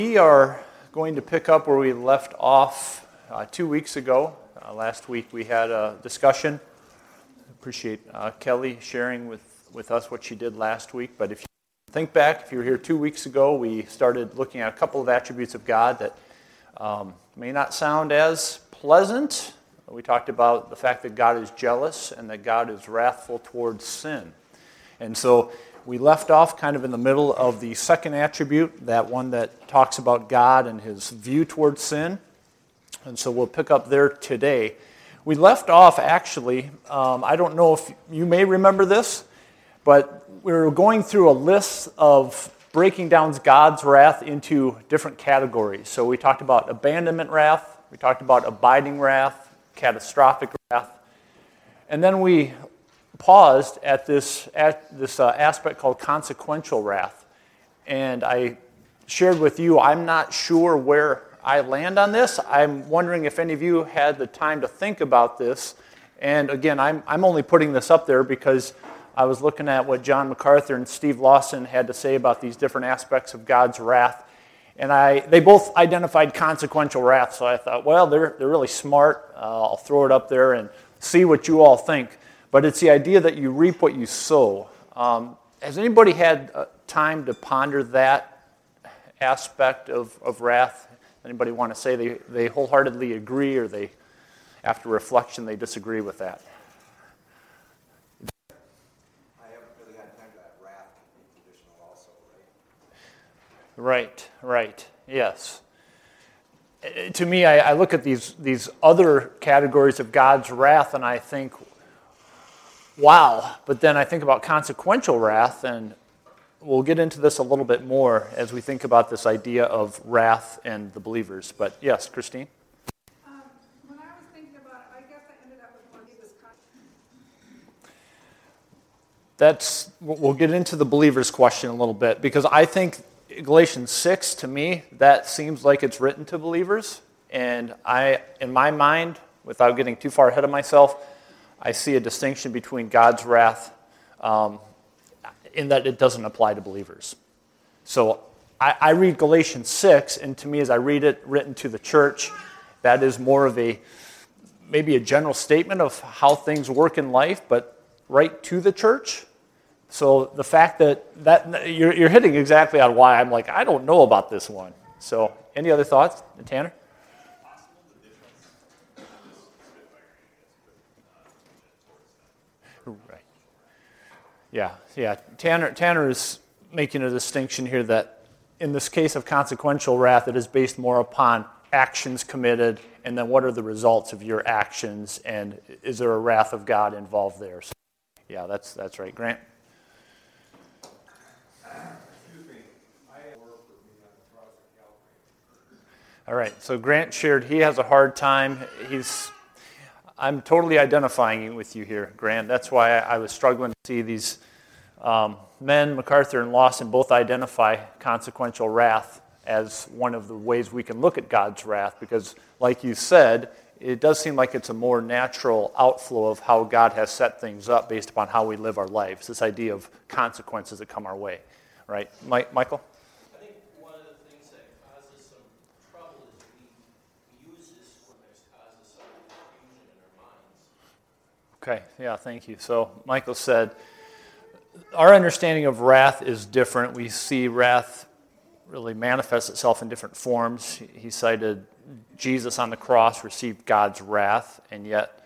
We are going to pick up where we left off 2 weeks ago. Last week we had a discussion. Appreciate Kelly sharing with us what she did last week. But if you think back, if you were here 2 weeks ago, we started looking at a couple of attributes of God that may not sound as pleasant. We talked about the fact that God is jealous and that God is wrathful towards sin. And so we left off kind of in the middle of the second attribute, that one that talks about God and his view towards sin. And so we'll pick up there today. We left off, actually, I don't know if you may remember this, but we were going through a list of breaking down God's wrath into different categories. So we talked about abandonment wrath, we talked about abiding wrath, catastrophic wrath, and then we paused at this aspect called consequential wrath. And I shared with you, I'm not sure where I land on this. I'm wondering if any of you had the time to think about this. And again, I'm only putting this up there because I was looking at what John MacArthur and Steve Lawson had to say about these different aspects of God's wrath. And they both identified consequential wrath. So I thought, well, they're really smart. I'll throw it up there and see what you all think. But it's the idea that you reap what you sow. Has anybody had time to ponder that aspect of wrath? Anybody want to say they wholeheartedly agree, or they, after reflection, they disagree with that? I haven't really had time to that wrath can be conditional also, right? Right, yes. To me, I look at these other categories of God's wrath, and I think, wow, but then I think about consequential wrath, and we'll get into this a little bit more as we think about this idea of wrath and the believers. But yes, Christine? When I was thinking about it, I guess I ended up with one he was We'll get into the believers question a little bit, because I think Galatians 6, to me, that seems like it's written to believers. And in my mind, without getting too far ahead of myself, I see a distinction between God's wrath in that it doesn't apply to believers. So I read Galatians 6, and to me, as I read it written to the church, that is more of maybe a general statement of how things work in life, but right to the church. So the fact that you're hitting exactly on why I'm like, I don't know about this one. So any other thoughts, Tanner? Yeah. Tanner is making a distinction here that in this case of consequential wrath, it is based more upon actions committed, and then what are the results of your actions, and is there a wrath of God involved there? So, yeah, that's right. Grant? All right, so Grant shared he has a hard time. I'm totally identifying with you here, Grant. That's why I was struggling to see these men, MacArthur and Lawson, both identify consequential wrath as one of the ways we can look at God's wrath, because, like you said, it does seem like it's a more natural outflow of how God has set things up based upon how we live our lives, this idea of consequences that come our way, right? Michael? I think one of the things that causes some trouble is we use this when there's causes some confusion in our minds. Okay, yeah, thank you. So Michael said, our understanding of wrath is different. We see wrath really manifest itself in different forms. He cited Jesus on the cross received God's wrath, and yet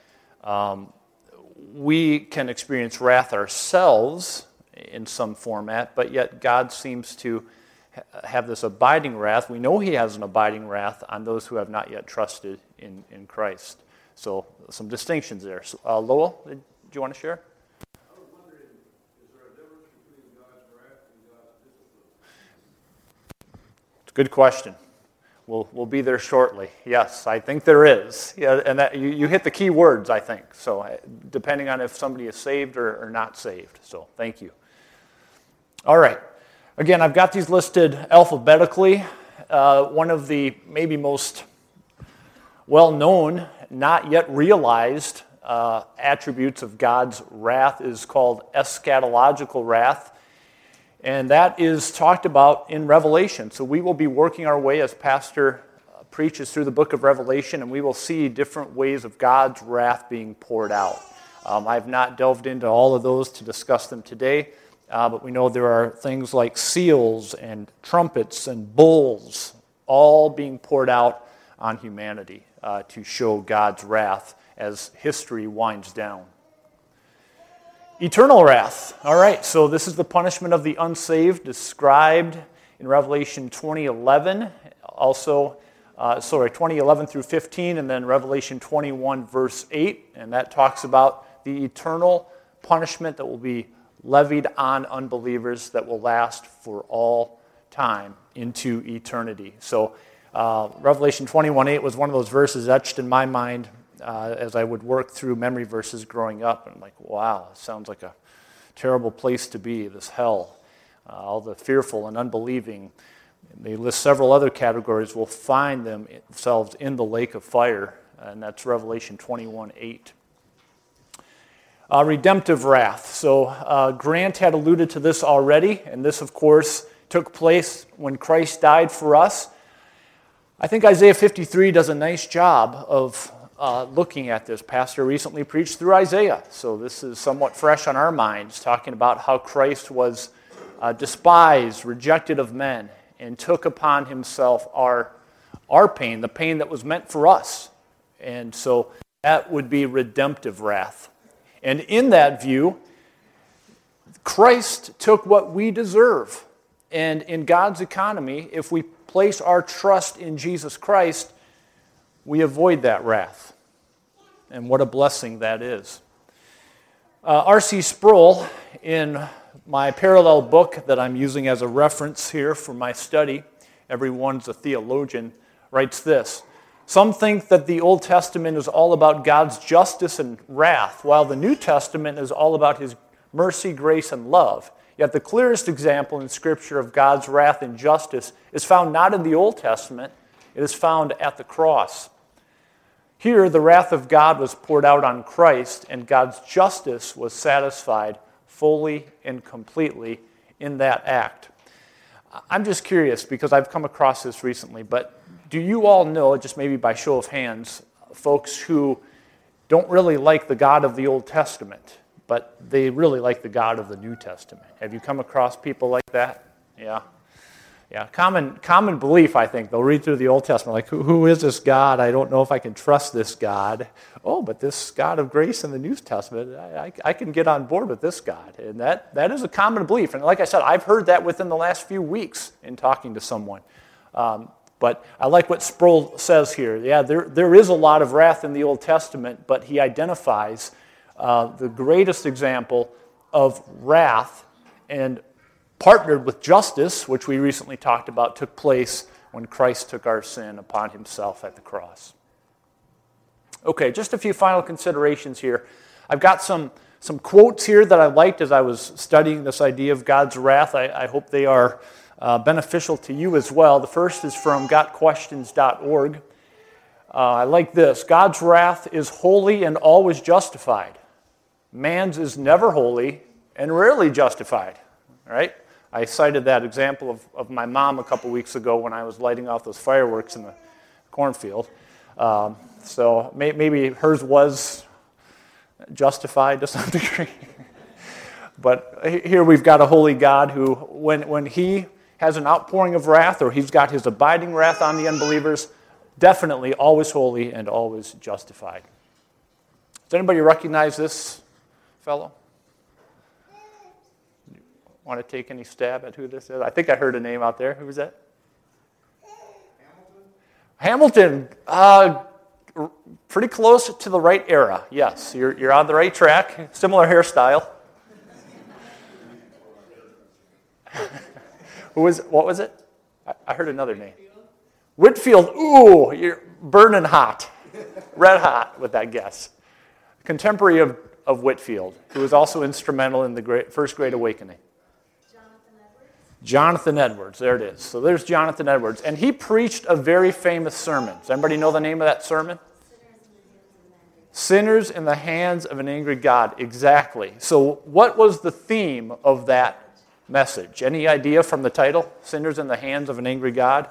we can experience wrath ourselves in some format, but yet God seems to have this abiding wrath. We know he has an abiding wrath on those who have not yet trusted in Christ. So some distinctions there. So, Lowell, do you want to share? I was wondering, is there a difference between God's wrath and God's discipline? It's a good question. We'll be there shortly. Yes, I think there is. Yeah, and that you hit the key words, I think. So depending on if somebody is saved or not saved. So thank you. All right. Again, I've got these listed alphabetically. One of the maybe most well-known, not yet realized attributes of God's wrath is called eschatological wrath. And that is talked about in Revelation. So we will be working our way as Pastor preaches through the book of Revelation, and we will see different ways of God's wrath being poured out. I've not delved into all of those to discuss them today, but we know there are things like seals and trumpets and bowls all being poured out on humanity to show God's wrath as history winds down. Eternal wrath. All right, so this is the punishment of the unsaved described in Revelation 20:11. Also, 20:11 through 15, and then Revelation 21, verse 8. And that talks about the eternal punishment that will be levied on unbelievers that will last for all time into eternity. So Revelation 21:8 was one of those verses etched in my mind as I would work through memory verses growing up. And I'm like, wow, it sounds like a terrible place to be, this hell. All the fearful and unbelieving. They list several other categories. Will find themselves in the lake of fire, and that's Revelation 21:8. Redemptive wrath. So Grant had alluded to this already, and this, of course, took place when Christ died for us. I think Isaiah 53 does a nice job of looking at this. Pastor recently preached through Isaiah, so this is somewhat fresh on our minds, talking about how Christ was despised, rejected of men, and took upon himself our pain, the pain that was meant for us. And so that would be redemptive wrath. And in that view, Christ took what we deserve. And in God's economy, if we place our trust in Jesus Christ, we avoid that wrath. And what a blessing that is. R.C. Sproul, in my parallel book that I'm using as a reference here for my study, Everyone's a Theologian, writes this: some think that the Old Testament is all about God's justice and wrath, while the New Testament is all about his mercy, grace, and love. Yet the clearest example in Scripture of God's wrath and justice is found not in the Old Testament, it is found at the cross. Here, the wrath of God was poured out on Christ, and God's justice was satisfied fully and completely in that act. I'm just curious, because I've come across this recently, but do you all know, just maybe by show of hands, folks who don't really like the God of the Old Testament, but they really like the God of the New Testament? Have you come across people like that? Yeah. Common belief, I think. They'll read through the Old Testament, like, who is this God? I don't know if I can trust this God. Oh, but this God of grace in the New Testament, I can get on board with this God. And that is a common belief. And like I said, I've heard that within the last few weeks in talking to someone. But I like what Sproul says here. Yeah, there is a lot of wrath in the Old Testament, but he identifies the greatest example of wrath and partnered with justice, which we recently talked about, took place when Christ took our sin upon himself at the cross. Okay, just a few final considerations here. I've got some quotes here that I liked as I was studying this idea of God's wrath. I hope they are beneficial to you as well. The first is from gotquestions.org. I like this: God's wrath is holy and always justified. Man's is never holy and rarely justified. All right? I cited that example of my mom a couple weeks ago when I was lighting off those fireworks in the cornfield. So maybe hers was justified to some degree. But here we've got a holy God who, when he has an outpouring of wrath, or he's got his abiding wrath on the unbelievers, definitely always holy and always justified. Does anybody recognize this fellow? Want to take any stab at who this is? I think I heard a name out there. Who was that? Hamilton. Pretty close to the right era. Yes, you're on the right track. Similar hairstyle. What was it? I heard another name. Whitefield. Ooh, you're burning hot. Red hot with that guess. Contemporary of Whitefield, who was also instrumental in the First Great Awakening. Jonathan Edwards, there it is. So there's Jonathan Edwards. And he preached a very famous sermon. Does anybody know the name of that sermon? Sinners in the hands of an angry God. Exactly. So what was the theme of that message? Any idea from the title? Sinners in the Hands of an Angry God?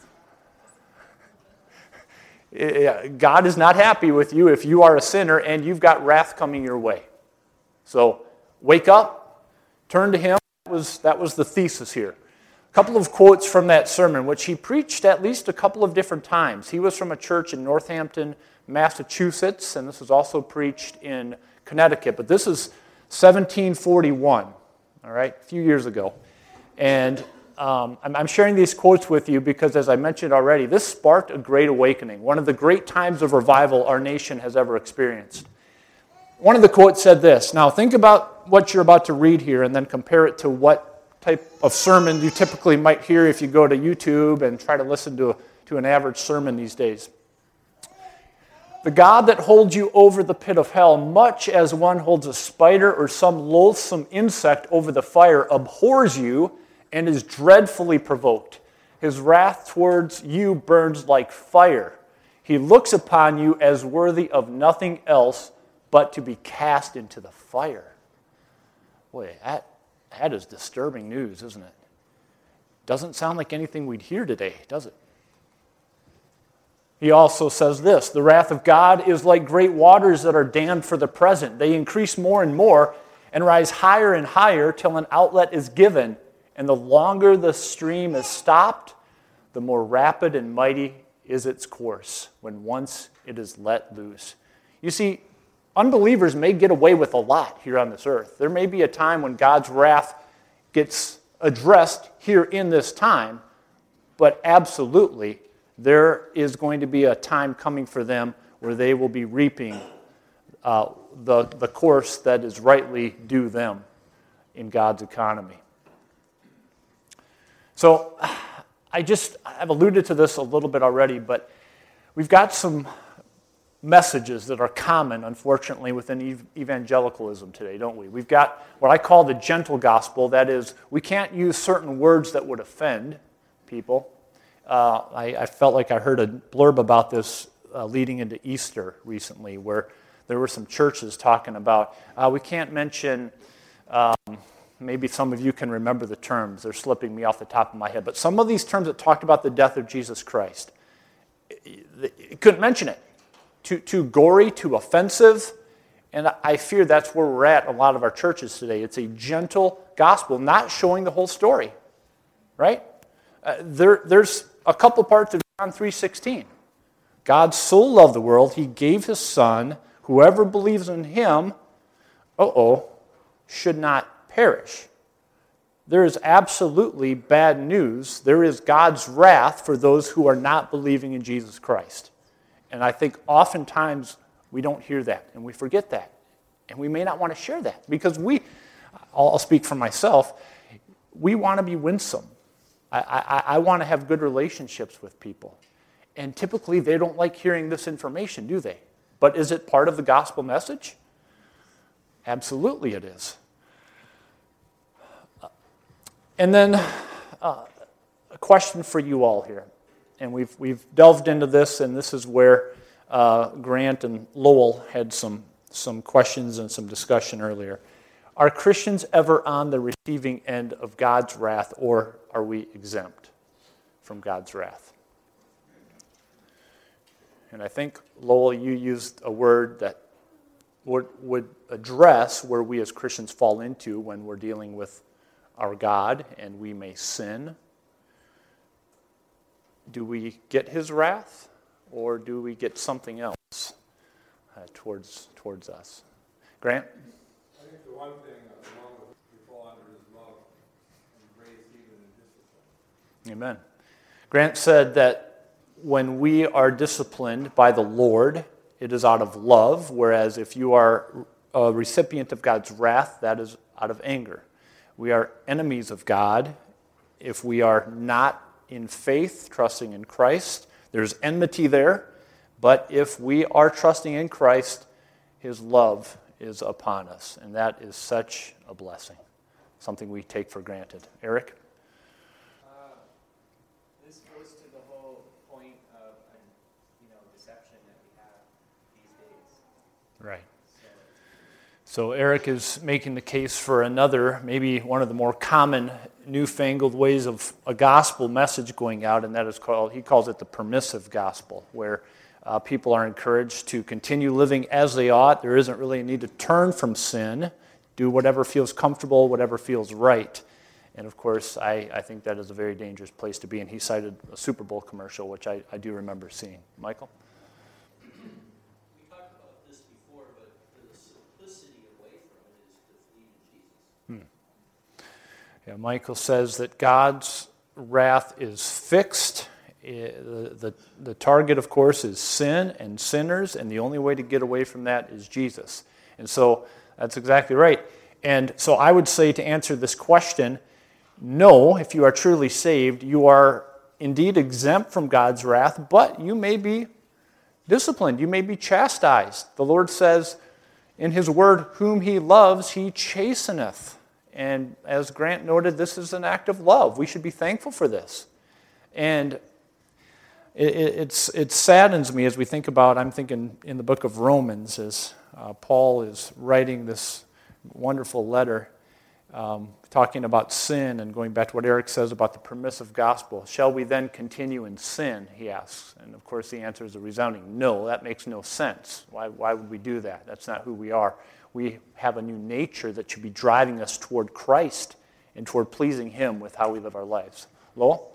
God is not happy with you if you are a sinner and you've got wrath coming your way. So wake up, turn to Him. That was the thesis here. A couple of quotes from that sermon, which he preached at least a couple of different times. He was from a church in Northampton, Massachusetts, and this was also preached in Connecticut. But this is 1741, all right, a few years ago. And I'm sharing these quotes with you because, as I mentioned already, this sparked a great awakening, one of the great times of revival our nation has ever experienced. One of the quotes said this. Now, think about what you're about to read here and then compare it to what type of sermon you typically might hear if you go to YouTube and try to listen to an average sermon these days. The God that holds you over the pit of hell, much as one holds a spider or some loathsome insect over the fire, abhors you and is dreadfully provoked. His wrath towards you burns like fire. He looks upon you as worthy of nothing else but to be cast into the fire. Boy, that is disturbing news, isn't it? Doesn't sound like anything we'd hear today, does it? He also says this, the wrath of God is like great waters that are dammed for the present. They increase more and more and rise higher and higher till an outlet is given. And the longer the stream is stopped, the more rapid and mighty is its course when once it is let loose. You see, unbelievers may get away with a lot here on this earth. There may be a time when God's wrath gets addressed here in this time, but absolutely there is going to be a time coming for them where they will be reaping the course that is rightly due them in God's economy. So I've alluded to this a little bit already, but we've got some messages that are common, unfortunately, within evangelicalism today, don't we? We've got what I call the gentle gospel. That is, we can't use certain words that would offend people. I felt like I heard a blurb about this leading into Easter recently, where there were some churches talking about, we can't mention, maybe some of you can remember the terms. They're slipping me off the top of my head. But some of these terms that talked about the death of Jesus Christ, you couldn't mention it. Too gory, too offensive, and I fear that's where we're at a lot of our churches today. It's a gentle gospel, not showing the whole story, right? There's a couple parts of John 3:16. God so loved the world, He gave His Son. Whoever believes in Him, should not perish. There is absolutely bad news. There is God's wrath for those who are not believing in Jesus Christ. And I think oftentimes we don't hear that, and we forget that. And we may not want to share that, because I'll speak for myself, we want to be winsome. I want to have good relationships with people. And typically they don't like hearing this information, do they? But is it part of the gospel message? Absolutely it is. And then a question for you all here. And we've delved into this, and this is where Grant and Lowell had some questions and some discussion earlier. Are Christians ever on the receiving end of God's wrath, or are we exempt from God's wrath? And I think, Lowell, you used a word that would address where we as Christians fall into when we're dealing with our God and we may sin. Do we get His wrath, or do we get something else towards us? Grant? I think the one thing, along with we fall under His love and grace even in discipline. Amen. Grant said that when we are disciplined by the Lord, it is out of love, whereas if you are a recipient of God's wrath, that is out of anger. We are enemies of God if we are not in faith, trusting in Christ. There's enmity there, but if we are trusting in Christ, His love is upon us, and that is such a blessing, something we take for granted. Eric? This goes to the whole point of deception that we have these days. Right. So Eric is making the case for another, maybe one of the more common newfangled ways of a gospel message going out, and that is he calls it the permissive gospel, where people are encouraged to continue living as they ought. There isn't really a need to turn from sin, do whatever feels comfortable, whatever feels right. And of course, I think that is a very dangerous place to be, and he cited a Super Bowl commercial, which I do remember seeing. Michael? We talked about this before, but the simplicity away from it is to flee to Jesus. Yeah, Michael says that God's wrath is fixed. The target, of course, is sin and sinners, and the only way to get away from that is Jesus. And so that's exactly right. And so I would say, to answer this question, no, if you are truly saved, you are indeed exempt from God's wrath, but you may be disciplined. You may be chastised. The Lord says in His Word, whom He loves, He chasteneth. And as Grant noted, this is an act of love. We should be thankful for this. And it saddens me as we think about, I'm thinking in the book of Romans, as Paul is writing this wonderful letter, talking about sin and going back to what Eric says about the permissive gospel. Shall we then continue in sin, he asks. And of course the answer is a resounding no. That makes no sense. Why would we do that? That's not who we are. We have a new nature that should be driving us toward Christ and toward pleasing Him with how we live our lives. Lowell?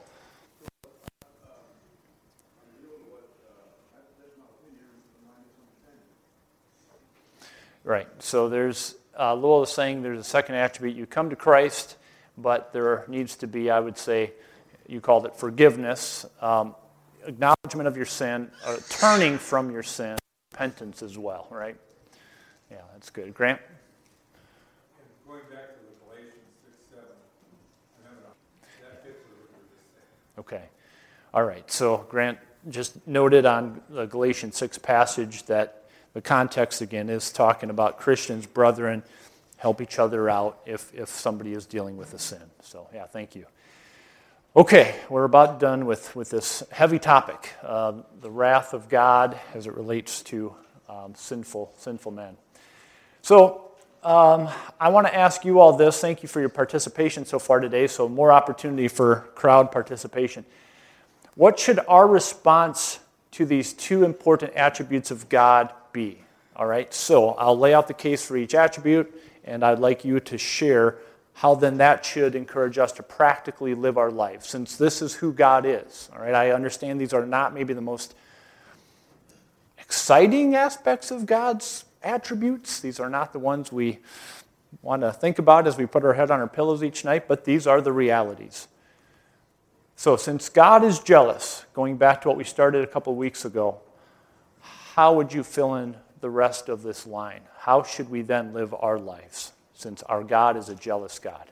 Right. So there's, Lowell is saying there's a second attribute. You come to Christ, but there needs to be, I would say, you called it forgiveness, acknowledgement of your sin, turning from your sin, repentance as well, right? Yeah, that's good. Grant? Going back to the Galatians 6:7, that fits with what you were just saying. Okay. All right. So Grant just noted on the Galatians 6 passage that the context, again, is talking about Christians, brethren, help each other out if somebody is dealing with a sin. So, yeah, thank you. Okay, we're about done with this heavy topic, the wrath of God as it relates to sinful men. So, I want to ask you all this. Thank you for your participation so far today. So, more opportunity for crowd participation. What should our response to these two important attributes of God be? All right, so I'll lay out the case for each attribute, and I'd like you to share how then that should encourage us to practically live our life, since this is who God is. All right, I understand these are not maybe the most exciting aspects of God's attributes. These are not the ones we want to think about as we put our head on our pillows each night, but these are the realities. So since God is jealous, going back to what we started a couple weeks ago, how would you fill in the rest of this line? How should we then live our lives, since our God is a jealous God?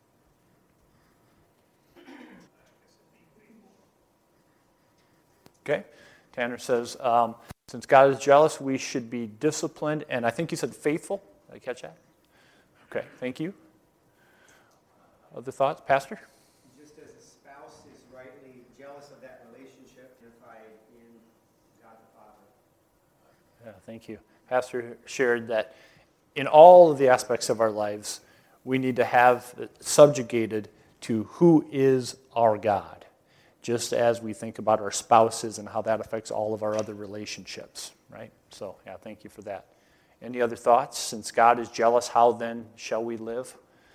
Okay, Tanner says, since God is jealous, we should be disciplined, and I think you said faithful. Did I catch that? Okay, thank you. Other thoughts, Pastor? Just as a spouse is rightly jealous of that relationship unified in God the Father. Yeah, thank you. Pastor shared that in all of the aspects of our lives, we need to have it subjugated to who is our God, just as we think about our spouses and how that affects all of our other relationships, right? So, yeah, thank you for that. Any other thoughts? Since God is jealous, how then shall we live?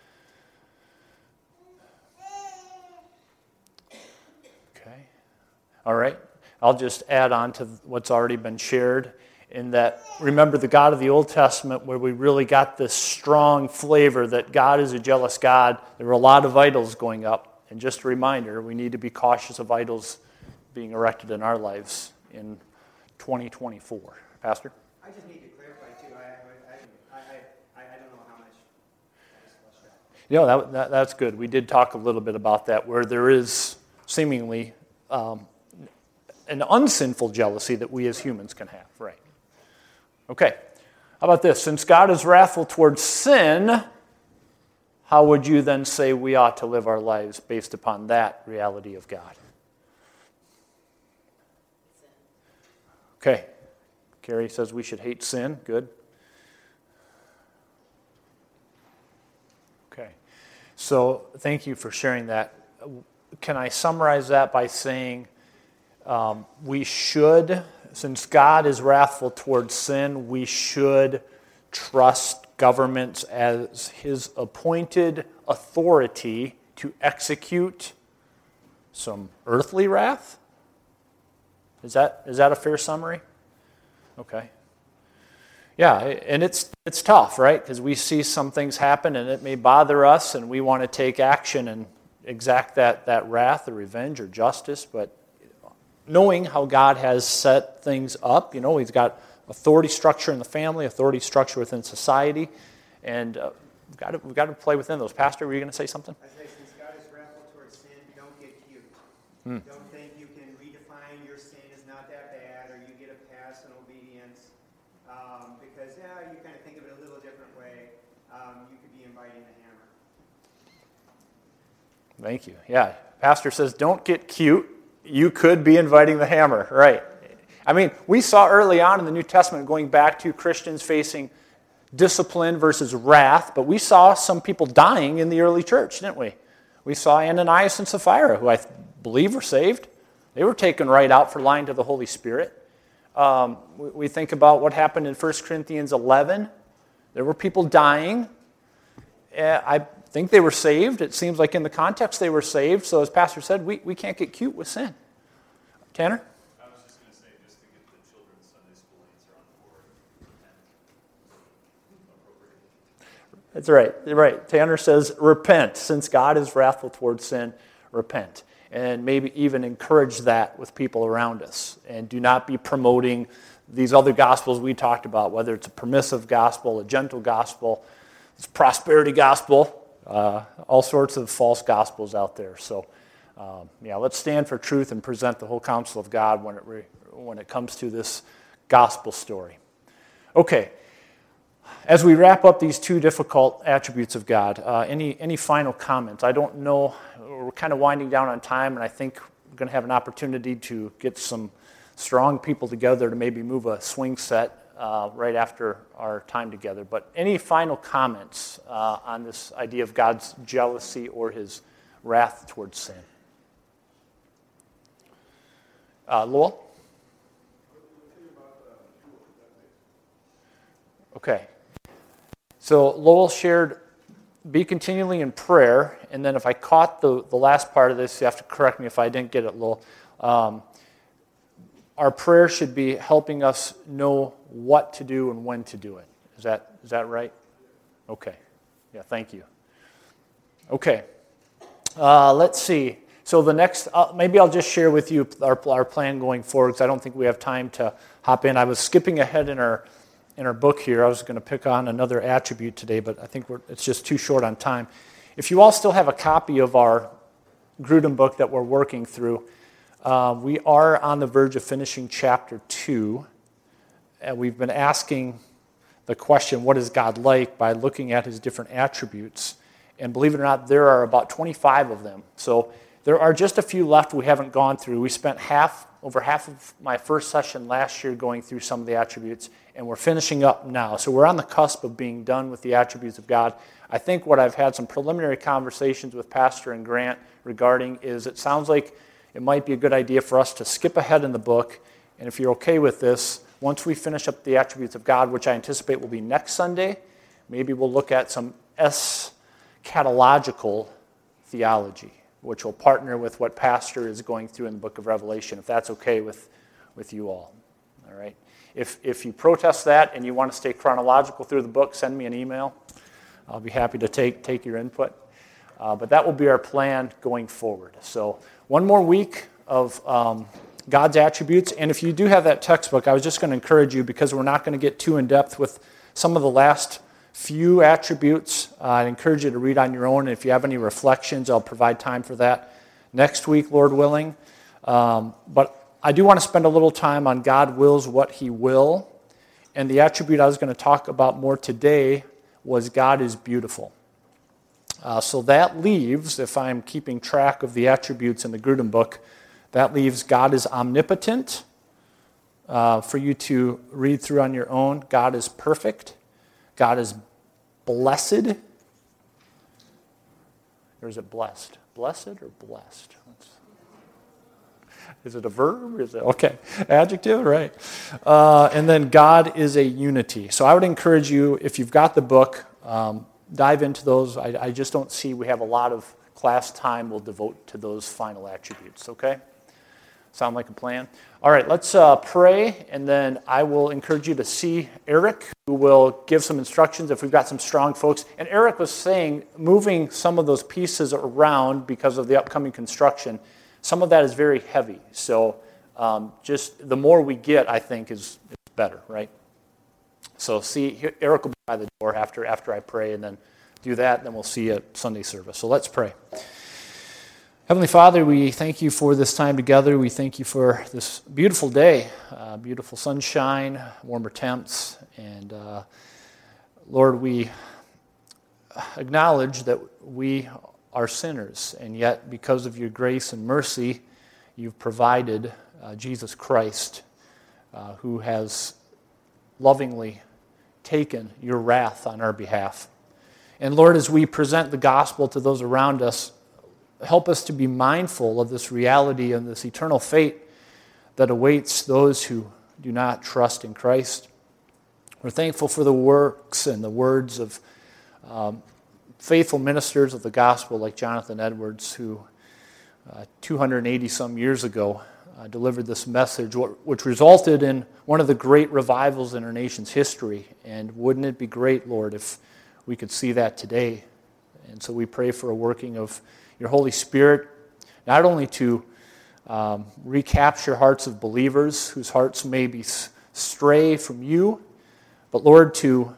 Okay. All right. I'll just add on to what's already been shared in that, remember the God of the Old Testament where we really got this strong flavor that God is a jealous God. There were a lot of idols going up. And just a reminder, we need to be cautious of idols being erected in our lives in 2024. Pastor? I just need to clarify too. I don't know how much. You know, that's good. We did talk a little bit about that, where there is seemingly an unsinful jealousy that we as humans can have, right? Okay, how about this? Since God is wrathful towards sin, how would you then say we ought to live our lives based upon that reality of God? Okay, Carrie says we should hate sin. Good. So thank you for sharing that. Can I summarize that by saying we should, since God is wrathful towards sin, we should trust governments as his appointed authority to execute some earthly wrath? Is that a fair summary? Okay. Yeah, and it's tough, right? Because we see some things happen and it may bother us and we want to take action and exact that wrath or revenge or justice, but knowing how God has set things up, he's got authority structure in the family, authority structure within society, and we've got to play within those. Pastor, were you going to say something? I say, since God is wrathful towards sin, don't get cute. Don't think you can redefine your sin as not that bad, or you get a pass in obedience, because you kind of think of it a little different way. You could be inviting the hammer. Thank you. Yeah, Pastor says, don't get cute. You could be inviting the hammer, right? I mean, we saw early on in the New Testament, going back to Christians facing discipline versus wrath, but we saw some people dying in the early church, didn't we? We saw Ananias and Sapphira, who I believe were saved. They were taken right out for lying to the Holy Spirit. We think about what happened in 1 Corinthians 11. There were people dying. I think they were saved. It seems like in the context they were saved. So as Pastor said, we can't get cute with sin. Tanner? I was just going to say, just to get the children's Sunday school answer on the board, repent. That's right. You're right. Tanner says, repent. Since God is wrathful towards sin, repent. And maybe even encourage that with people around us. And do not be promoting these other gospels we talked about, whether it's a permissive gospel, a gentle gospel, it's prosperity gospel, all sorts of false gospels out there. So, let's stand for truth and present the whole counsel of God when it comes to this gospel story. Okay. As we wrap up these two difficult attributes of God, any final comments? I don't know. We're kind of winding down on time, and I think we're going to have an opportunity to get some strong people together to maybe move a swing set right after our time together. But any final comments on this idea of God's jealousy or his wrath towards sin? Lowell? Okay. So Lowell shared, be continually in prayer, and then if I caught the last part of this, you have to correct me if I didn't get it, Lowell. Our prayer should be helping us know what to do and when to do it. Is that right? Okay. Yeah, thank you. Okay. Let's see. So the next, maybe I'll just share with you our plan going forward, because I don't think we have time to hop in. I was skipping ahead in our book here. I was going to pick on another attribute today, but I think it's just too short on time. If you all still have a copy of our Grudem book that we're working through, we are on the verge of finishing chapter 2, and we've been asking the question, what is God like, by looking at his different attributes. And believe it or not, there are about 25 of them. So there are just a few left we haven't gone through. We spent over half of my first session last year going through some of the attributes, and we're finishing up now. So we're on the cusp of being done with the attributes of God. I think what I've had some preliminary conversations with Pastor and Grant regarding is it sounds like it might be a good idea for us to skip ahead in the book, and if you're okay with this, once we finish up the attributes of God, which I anticipate will be next Sunday, maybe we'll look at some eschatological theology, which will partner with what Pastor is going through in the book of Revelation, if that's okay with you all. All right. If you protest that and you want to stay chronological through the book, send me an email. I'll be happy to take your input. But that will be our plan going forward. So one more week of God's attributes. And if you do have that textbook, I was just going to encourage you, because we're not going to get too in-depth with some of the last few attributes. I'd encourage you to read on your own. And if you have any reflections, I'll provide time for that next week, Lord willing. But I do want to spend a little time on God wills what he will. And the attribute I was going to talk about more today was God is beautiful. So that leaves, if I'm keeping track of the attributes in the Grudem book, that leaves God is omnipotent for you to read through on your own. God is perfect. God is blessed. Or is it blessed? Blessed or blessed? Is it a verb? Is it okay? Adjective, right? And then God is a unity. So I would encourage you, if you've got the book, dive into those. I just don't see we have a lot of class time we'll devote to those final attributes, okay? Sound like a plan? All right, let's pray, and then I will encourage you to see Eric, who will give some instructions if we've got some strong folks. And Eric was saying, moving some of those pieces around because of the upcoming construction, some of that is very heavy. So just the more we get, I think, is better, right? So see, Eric will be by the door after I pray, and then do that, and then we'll see you at Sunday service. So let's pray. Heavenly Father, we thank you for this time together. We thank you for this beautiful day, beautiful sunshine, warmer temps. And Lord, we acknowledge that we are sinners, and yet because of your grace and mercy, you've provided Jesus Christ, who has lovingly taken your wrath on our behalf. And Lord, as we present the gospel to those around us, help us to be mindful of this reality and this eternal fate that awaits those who do not trust in Christ. We're thankful for the works and the words of faithful ministers of the gospel like Jonathan Edwards, who 280-some years ago delivered this message, which resulted in one of the great revivals in our nation's history. And wouldn't it be great, Lord, if we could see that today? And so we pray for a working of your Holy Spirit, not only to recapture hearts of believers whose hearts may be stray from you, but Lord, to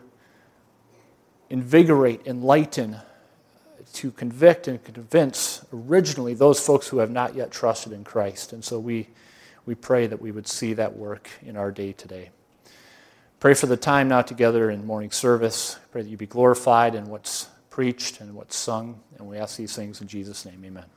invigorate, enlighten, to convict and convince originally those folks who have not yet trusted in Christ. And so we pray that we would see that work in our day today. Pray for the time now together in morning service. Pray that you be glorified in what's preached and what's sung. And we ask these things in Jesus' name. Amen.